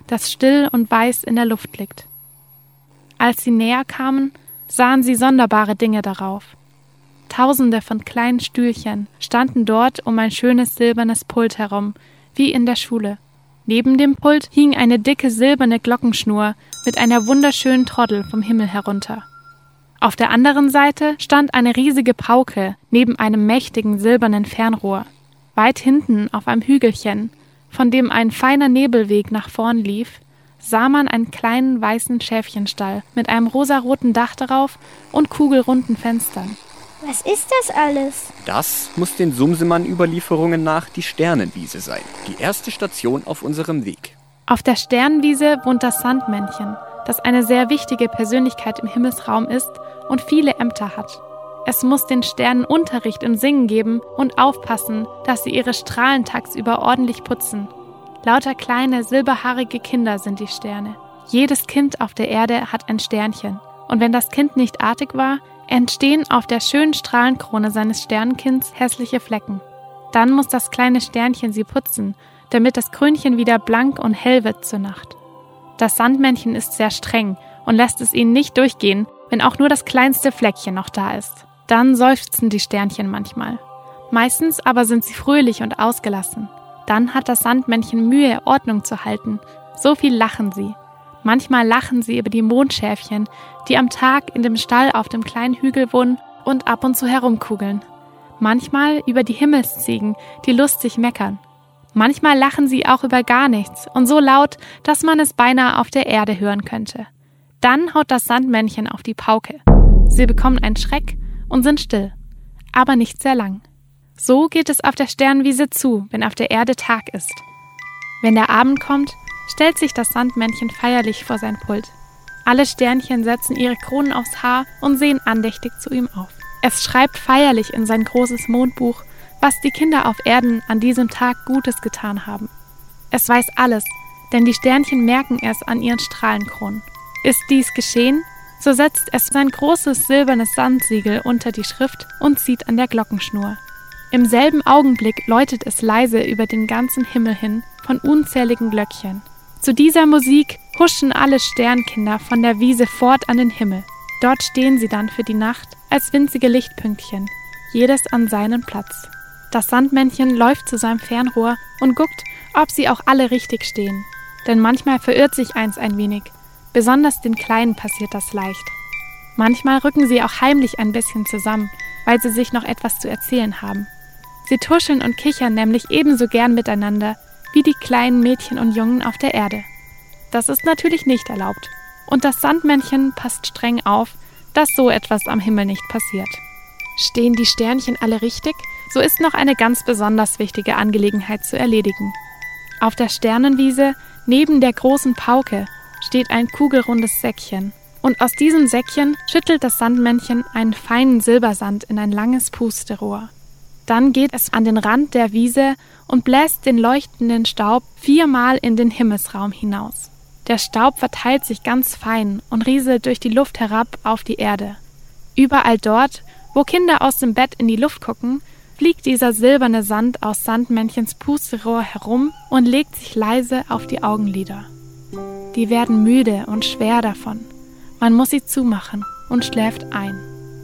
das still und weiß in der Luft liegt. Als sie näher kamen, sahen sie sonderbare Dinge darauf. Tausende von kleinen Stühlchen standen dort um ein schönes silbernes Pult herum, wie in der Schule. Neben dem Pult hing eine dicke silberne Glockenschnur mit einer wunderschönen Troddel vom Himmel herunter. Auf der anderen Seite stand eine riesige Pauke neben einem mächtigen silbernen Fernrohr. Weit hinten auf einem Hügelchen, von dem ein feiner Nebelweg nach vorn lief, sah man einen kleinen weißen Schäfchenstall mit einem rosaroten Dach darauf und kugelrunden Fenstern. Was ist das alles? Das muss den Sumsemann-Überlieferungen nach die Sternenwiese sein, die erste Station auf unserem Weg. Auf der Sternenwiese wohnt das Sandmännchen, das eine sehr wichtige Persönlichkeit im Himmelsraum ist und viele Ämter hat. Es muss den Sternen Unterricht im Singen geben und aufpassen, dass sie ihre Strahlen tagsüber ordentlich putzen. Lauter kleine, silberhaarige Kinder sind die Sterne. Jedes Kind auf der Erde hat ein Sternchen. Und wenn das Kind nicht artig war, entstehen auf der schönen Strahlenkrone seines Sternenkinds hässliche Flecken. Dann muss das kleine Sternchen sie putzen, damit das Krönchen wieder blank und hell wird zur Nacht. Das Sandmännchen ist sehr streng und lässt es ihnen nicht durchgehen, wenn auch nur das kleinste Fleckchen noch da ist. Dann seufzen die Sternchen manchmal. Meistens aber sind sie fröhlich und ausgelassen. Dann hat das Sandmännchen Mühe, Ordnung zu halten. So viel lachen sie. Manchmal lachen sie über die Mondschäfchen, die am Tag in dem Stall auf dem kleinen Hügel wohnen und ab und zu herumkugeln. Manchmal über die Himmelsziegen, die lustig meckern. Manchmal lachen sie auch über gar nichts und so laut, dass man es beinahe auf der Erde hören könnte. Dann haut das Sandmännchen auf die Pauke. Sie bekommen einen Schreck und sind still, aber nicht sehr lang. So geht es auf der Sternenwiese zu, wenn auf der Erde Tag ist. Wenn der Abend kommt, stellt sich das Sandmännchen feierlich vor sein Pult. Alle Sternchen setzen ihre Kronen aufs Haar und sehen andächtig zu ihm auf. Es schreibt feierlich in sein großes Mondbuch, was die Kinder auf Erden an diesem Tag Gutes getan haben. Es weiß alles, denn die Sternchen merken es an ihren Strahlenkronen. Ist dies geschehen, so setzt es sein großes silbernes Sandsiegel unter die Schrift und zieht an der Glockenschnur. Im selben Augenblick läutet es leise über den ganzen Himmel hin von unzähligen Glöckchen. Zu dieser Musik huschen alle Sternkinder von der Wiese fort an den Himmel. Dort stehen sie dann für die Nacht als winzige Lichtpünktchen, jedes an seinen Platz. Das Sandmännchen läuft zu seinem Fernrohr und guckt, ob sie auch alle richtig stehen. Denn manchmal verirrt sich eins ein wenig. Besonders den Kleinen passiert das leicht. Manchmal rücken sie auch heimlich ein bisschen zusammen, weil sie sich noch etwas zu erzählen haben. Sie tuscheln und kichern nämlich ebenso gern miteinander wie die kleinen Mädchen und Jungen auf der Erde. Das ist natürlich nicht erlaubt. Und das Sandmännchen passt streng auf, dass so etwas am Himmel nicht passiert. Stehen die Sternchen alle richtig, so ist noch eine ganz besonders wichtige Angelegenheit zu erledigen. Auf der Sternenwiese, neben der großen Pauke, steht ein kugelrundes Säckchen. Und aus diesem Säckchen schüttelt das Sandmännchen einen feinen Silbersand in ein langes Pusterohr. Dann geht es an den Rand der Wiese und bläst den leuchtenden Staub 4-mal in den Himmelsraum hinaus. Der Staub verteilt sich ganz fein und rieselt durch die Luft herab auf die Erde. Überall dort, wo Kinder aus dem Bett in die Luft gucken, fliegt dieser silberne Sand aus Sandmännchens Pusterohr herum und legt sich leise auf die Augenlider. Die werden müde und schwer davon. Man muss sie zumachen und schläft ein.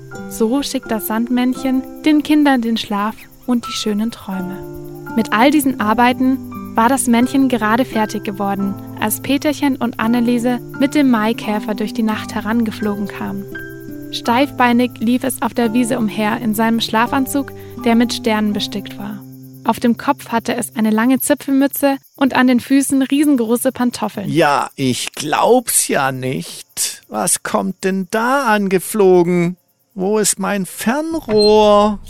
So schickt das Sandmännchen den Kindern den Schlaf und die schönen Träume. Mit all diesen Arbeiten war das Männchen gerade fertig geworden, als Peterchen und Anneliese mit dem Maikäfer durch die Nacht herangeflogen kamen. Steifbeinig lief es auf der Wiese umher in seinem Schlafanzug, der mit Sternen bestickt war. Auf dem Kopf hatte es eine lange Zipfelmütze und an den Füßen riesengroße Pantoffeln. Ja, ich glaub's ja nicht. Was kommt denn da angeflogen? Wo ist mein Fernrohr?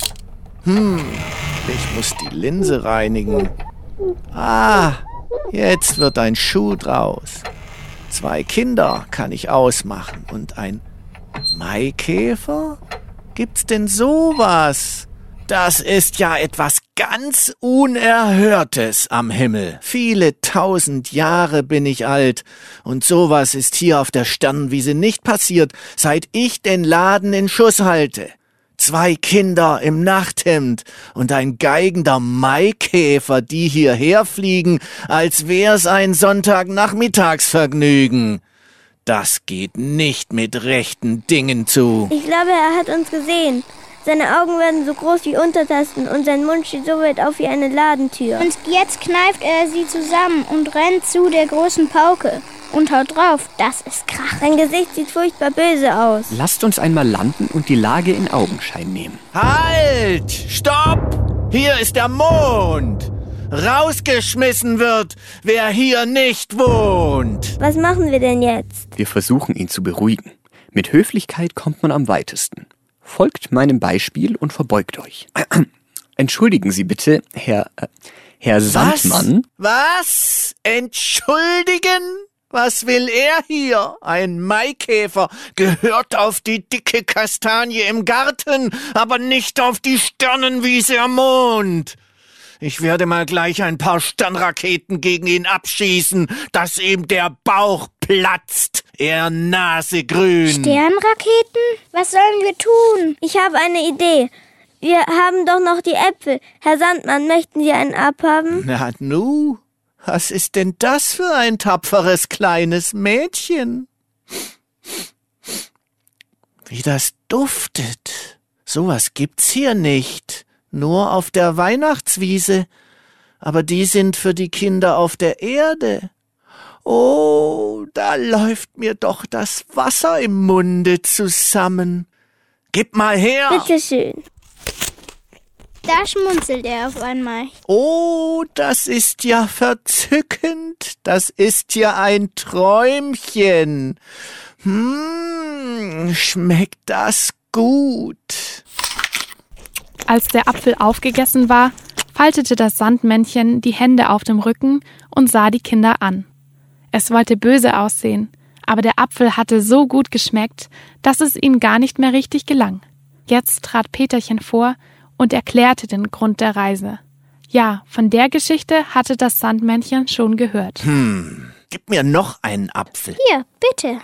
Ich muss die Linse reinigen. Ah, jetzt wird ein Schuh draus. 2 Kinder kann ich ausmachen und ein Maikäfer? Gibt's denn sowas? Das ist ja etwas ganz Unerhörtes am Himmel. Viele tausend Jahre bin ich alt und sowas ist hier auf der Sternenwiese nicht passiert, seit ich den Laden in Schuss halte. 2 Kinder im Nachthemd und ein geigender Maikäfer, die hierher fliegen, als wär's ein Sonntagnachmittagsvergnügen. Das geht nicht mit rechten Dingen zu. Ich glaube, er hat uns gesehen. Seine Augen werden so groß wie Untertassen und sein Mund steht so weit auf wie eine Ladentür. Und jetzt kneift er sie zusammen und rennt zu der großen Pauke. Und haut drauf, das ist Krach. Sein Gesicht sieht furchtbar böse aus. Lasst uns einmal landen und die Lage in Augenschein nehmen. Halt! Stopp! Hier ist der Mond! Rausgeschmissen wird, wer hier nicht wohnt. Was machen wir denn jetzt? Wir versuchen, ihn zu beruhigen. Mit Höflichkeit kommt man am weitesten. Folgt meinem Beispiel und verbeugt euch. Entschuldigen Sie bitte, Herr Sandmann. Was? Entschuldigen? Was will er hier? Ein Maikäfer gehört auf die dicke Kastanie im Garten, aber nicht auf die Sternenwiese am Mond. Ich werde mal gleich ein paar Sternraketen gegen ihn abschießen, dass ihm der Bauch platzt, er Nasegrün. Sternraketen? Was sollen wir tun? Ich habe eine Idee. Wir haben doch noch die Äpfel. Herr Sandmann, möchten Sie einen abhaben? Na nu, was ist denn das für ein tapferes kleines Mädchen? Wie das duftet. Sowas gibt's hier nicht. Nur auf der Weihnachtswiese. Aber die sind für die Kinder auf der Erde. Oh, da läuft mir doch das Wasser im Munde zusammen. Gib mal her. Bitte schön. Da schmunzelt er auf einmal. Oh, das ist ja verzückend. Das ist ja ein Träumchen. Schmeckt das gut. Als der Apfel aufgegessen war, faltete das Sandmännchen die Hände auf dem Rücken und sah die Kinder an. Es wollte böse aussehen, aber der Apfel hatte so gut geschmeckt, dass es ihm gar nicht mehr richtig gelang. Jetzt trat Peterchen vor und erklärte den Grund der Reise. Ja, von der Geschichte hatte das Sandmännchen schon gehört. Gib mir noch einen Apfel. Hier, bitte.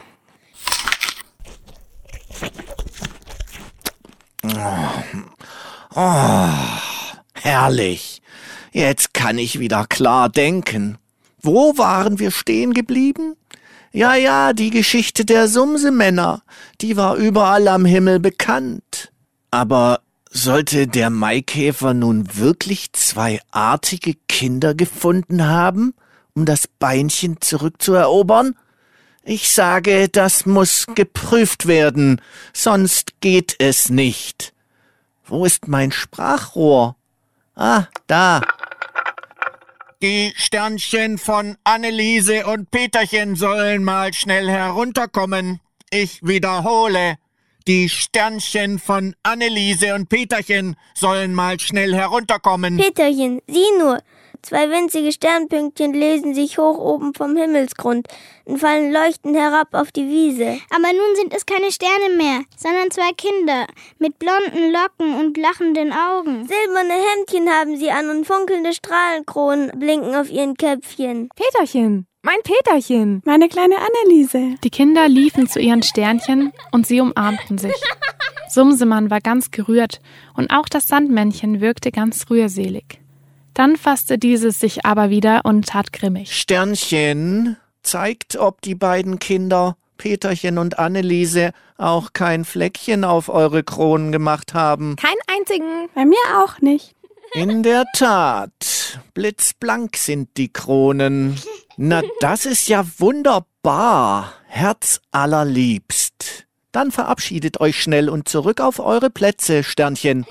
Oh, herrlich. Jetzt kann ich wieder klar denken. Wo waren wir stehen geblieben? Ja, die Geschichte der Sumsemänner, die war überall am Himmel bekannt. Aber sollte der Maikäfer nun wirklich 2 artige Kinder gefunden haben, um das Beinchen zurückzuerobern? Ich sage, das muss geprüft werden, sonst geht es nicht. Wo ist mein Sprachrohr? Ah, da. Die Sternchen von Anneliese und Peterchen sollen mal schnell herunterkommen. Ich wiederhole. Die Sternchen von Anneliese und Peterchen sollen mal schnell herunterkommen. Peterchen, sieh nur. 2 winzige Sternpünktchen lesen sich hoch oben vom Himmelsgrund und fallen leuchtend herab auf die Wiese. Aber nun sind es keine Sterne mehr, sondern 2 Kinder mit blonden Locken und lachenden Augen. Silberne Hemdchen haben sie an und funkelnde Strahlenkronen blinken auf ihren Köpfchen. Peterchen, mein Peterchen. Meine kleine Anneliese. Die Kinder liefen zu ihren Sternchen und sie umarmten sich. Sumsemann war ganz gerührt und auch das Sandmännchen wirkte ganz rührselig. Dann fasste dieses sich aber wieder und tat grimmig. Sternchen, zeigt, ob die beiden Kinder, Peterchen und Anneliese, auch kein Fleckchen auf eure Kronen gemacht haben. Keinen einzigen. Bei mir auch nicht. In der Tat, blitzblank sind die Kronen. Na, das ist ja wunderbar, herzallerliebst. Dann verabschiedet euch schnell und zurück auf eure Plätze, Sternchen.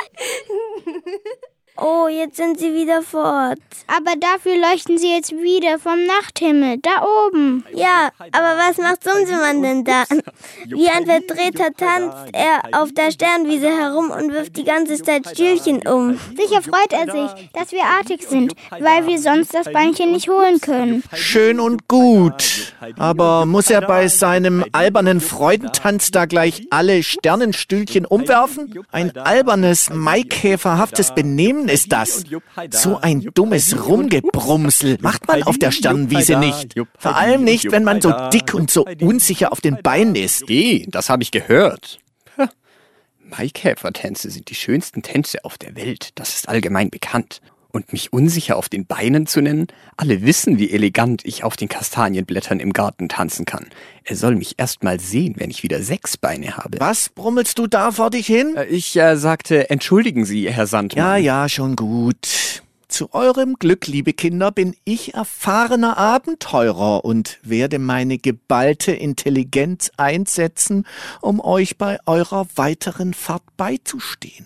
Oh, jetzt sind sie wieder fort. Aber dafür leuchten sie jetzt wieder vom Nachthimmel, da oben. Ja, aber was macht Sumsemann denn da? Wie ein Verdrehter tanzt er auf der Sternwiese herum und wirft die ganze Zeit Stühlchen um. Sicher freut er sich, dass wir artig sind, weil wir sonst das Beinchen nicht holen können. Schön und gut, aber muss er bei seinem albernen Freudentanz da gleich alle Sternenstühlchen umwerfen? Ein albernes, maikäferhaftes Benehmen ist das. So ein dummes Rumgebrumsel macht man auf der Sternenwiese nicht. Vor allem nicht, wenn man so dick und so unsicher auf den Beinen ist. Das habe ich gehört. Maikäfertänze sind die schönsten Tänze auf der Welt, das ist allgemein bekannt. Und mich unsicher auf den Beinen zu nennen, alle wissen, wie elegant ich auf den Kastanienblättern im Garten tanzen kann. Er soll mich erst mal sehen, wenn ich wieder 6 Beine habe. Was brummelst du da vor dich hin? Ich sagte, entschuldigen Sie, Herr Sandmann. Ja, schon gut. Zu eurem Glück, liebe Kinder, bin ich erfahrener Abenteurer und werde meine geballte Intelligenz einsetzen, um euch bei eurer weiteren Fahrt beizustehen.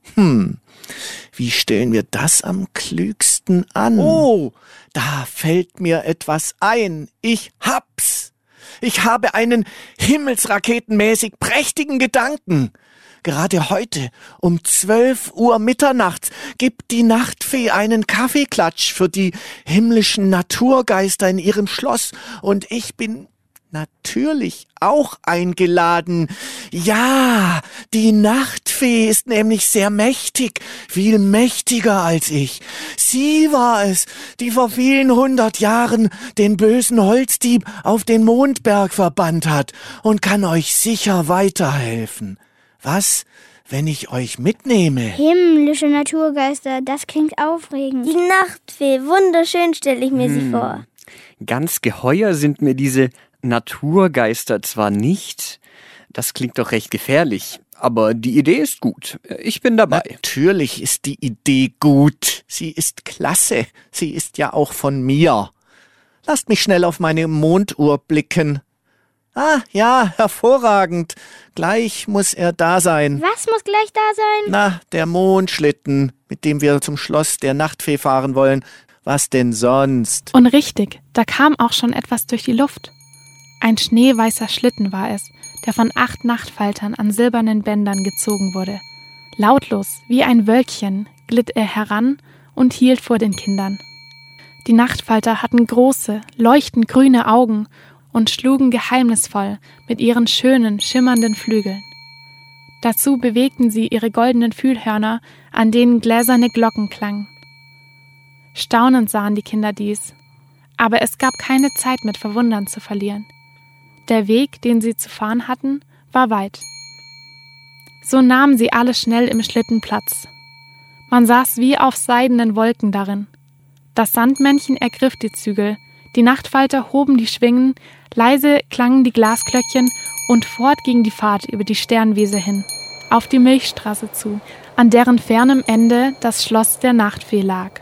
Wie stellen wir das am klügsten an? Oh, da fällt mir etwas ein. Ich hab's. Ich habe einen himmelsraketenmäßig prächtigen Gedanken. Gerade heute um 12 Uhr mitternachts gibt die Nachtfee einen Kaffeeklatsch für die himmlischen Naturgeister in ihrem Schloss und ich bin natürlich auch eingeladen. Ja, die Nachtfee ist nämlich sehr mächtig, viel mächtiger als ich. Sie war es, die vor vielen 100 Jahren den bösen Holzdieb auf den Mondberg verbannt hat und kann euch sicher weiterhelfen. Was, wenn ich euch mitnehme? Himmlische Naturgeister, das klingt aufregend. Die Nachtfee, wunderschön stelle ich mir sie vor. Ganz geheuer sind mir diese Naturgeister zwar nicht, das klingt doch recht gefährlich, aber die Idee ist gut. Ich bin dabei. Natürlich ist die Idee gut. Sie ist klasse. Sie ist ja auch von mir. Lasst mich schnell auf meine Monduhr blicken. Ah, ja, hervorragend. Gleich muss er da sein. Was muss gleich da sein? Na, der Mondschlitten, mit dem wir zum Schloss der Nachtfee fahren wollen. Was denn sonst? Und richtig, da kam auch schon etwas durch die Luft. Ein schneeweißer Schlitten war es, der von 8 Nachtfaltern an silbernen Bändern gezogen wurde. Lautlos, wie ein Wölkchen, glitt er heran und hielt vor den Kindern. Die Nachtfalter hatten große, leuchtend grüne Augen und schlugen geheimnisvoll mit ihren schönen, schimmernden Flügeln. Dazu bewegten sie ihre goldenen Fühlhörner, an denen gläserne Glocken klangen. Staunend sahen die Kinder dies, aber es gab keine Zeit mit Verwundern zu verlieren. Der Weg, den sie zu fahren hatten, war weit. So nahmen sie alle schnell im Schlitten Platz. Man saß wie auf seidenen Wolken darin. Das Sandmännchen ergriff die Zügel, die Nachtfalter hoben die Schwingen, leise klangen die Glasglöckchen und fort ging die Fahrt über die Sternwiese hin, auf die Milchstraße zu, an deren fernem Ende das Schloss der Nachtfee lag.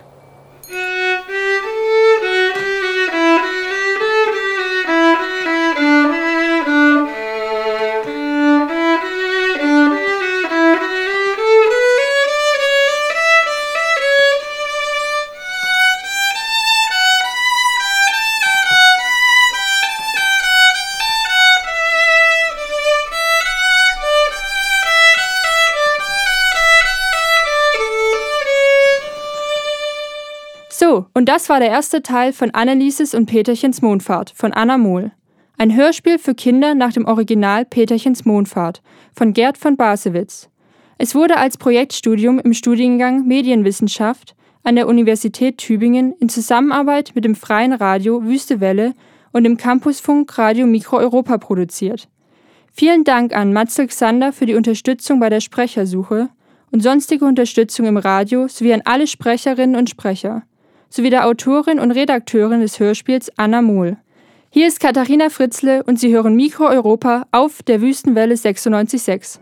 So, und das war der erste Teil von Annelieses und Peterchens Mondfahrt von Anna Mohl. Ein Hörspiel für Kinder nach dem Original Peterchens Mondfahrt von Gerd von Basewitz. Es wurde als Projektstudium im Studiengang Medienwissenschaft an der Universität Tübingen in Zusammenarbeit mit dem Freien Radio Wüste Welle und dem Campusfunk Radio Mikro-Europa produziert. Vielen Dank an Matzel Xander für die Unterstützung bei der Sprechersuche und sonstige Unterstützung im Radio sowie an alle Sprecherinnen und Sprecher, sowie der Autorin und Redakteurin des Hörspiels Anna Mohl. Hier ist Katharina Fritzle und Sie hören Mikro-Europa auf der Wüstenwelle 96,6.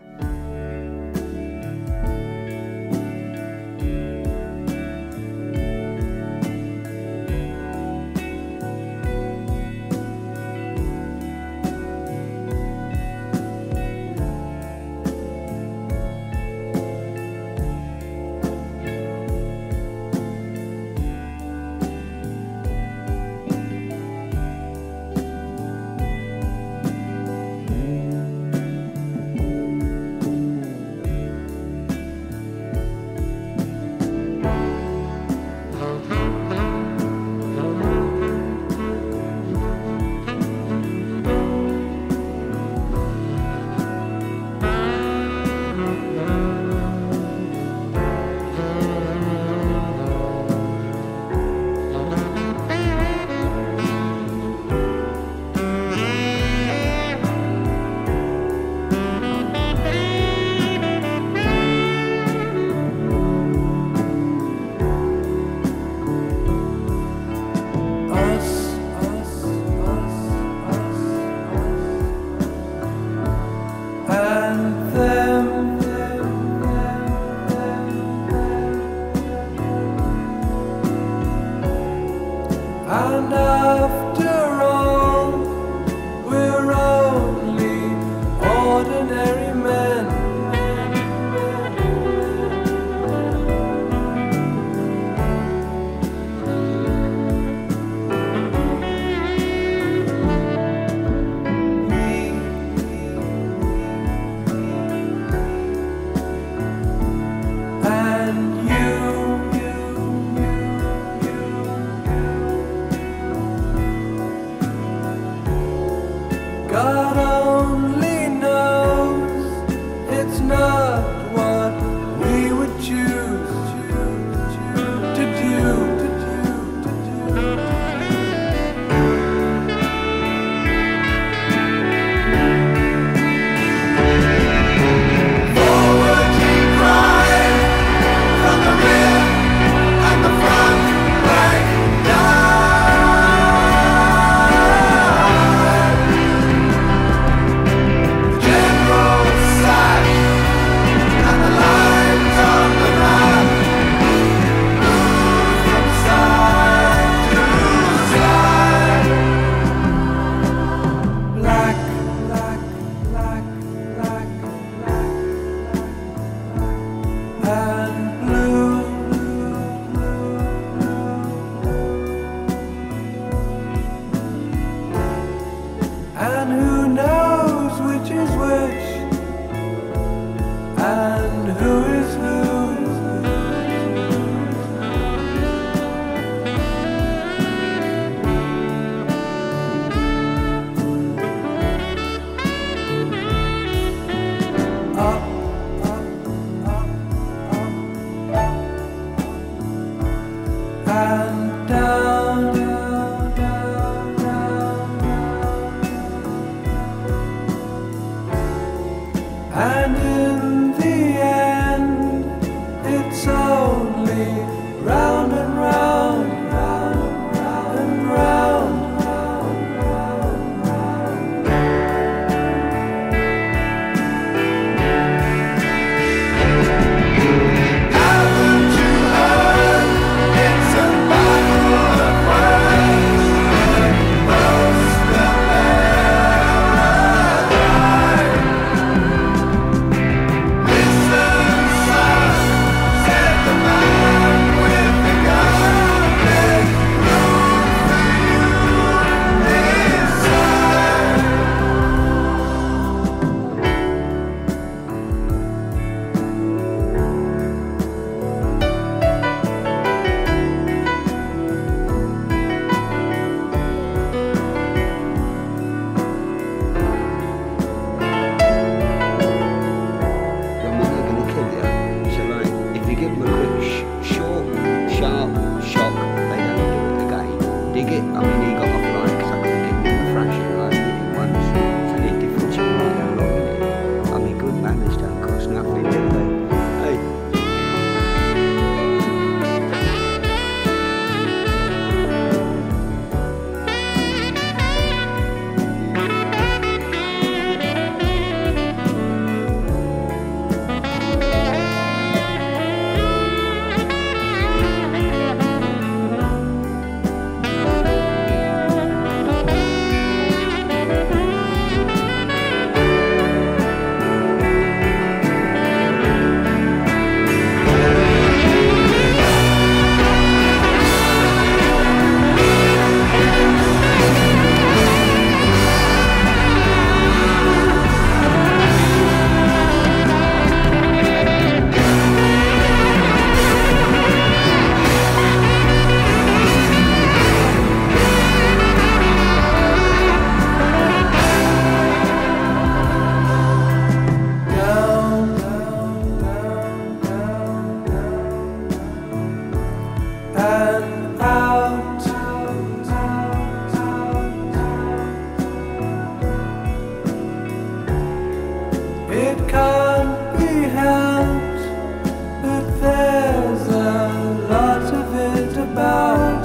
it can't be helped, but there's a lot of it about.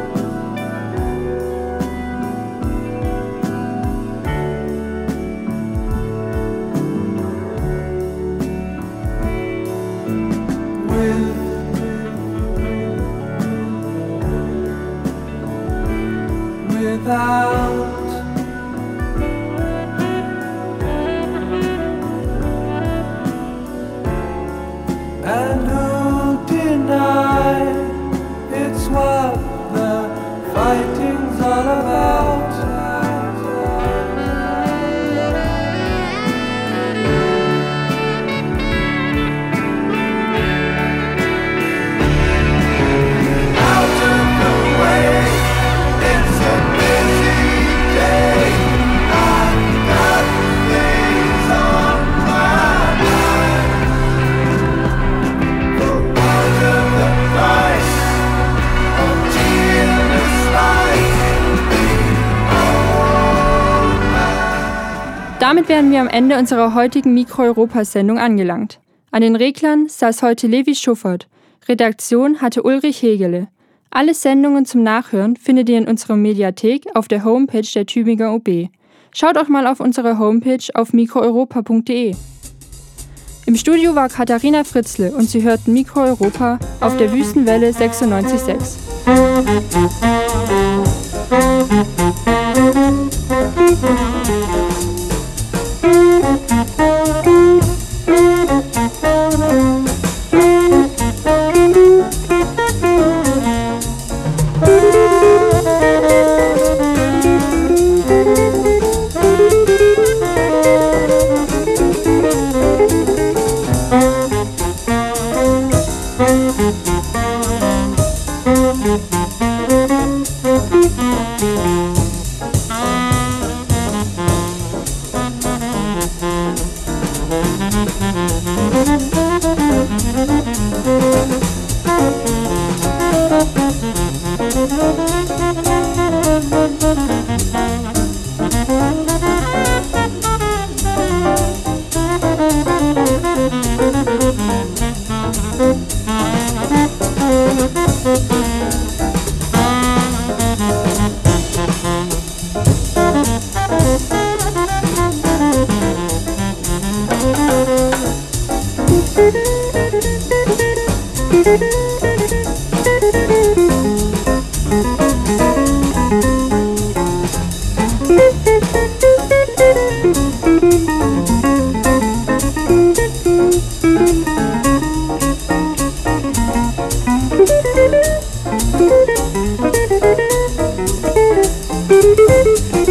Without. And who deny it's what the fighting's all about? Out of the way, it's a busy day. I've got things on my mind. For part of the price of tea in the slice, Damit wären wir am Ende unserer heutigen Mikro-Europa-Sendung angelangt. An den Reglern saß heute Levi Schuffert. Redaktion hatte Ulrich Hegele. Alle Sendungen zum Nachhören findet ihr in unserer Mediathek auf der Homepage der Tübinger OB. Schaut auch mal auf unsere Homepage auf mikroeuropa.de. Im Studio war Katharina Fritzle und Sie hörten Mikroeuropa auf der Wüstenwelle 96,6.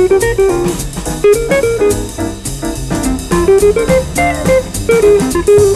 Thank you.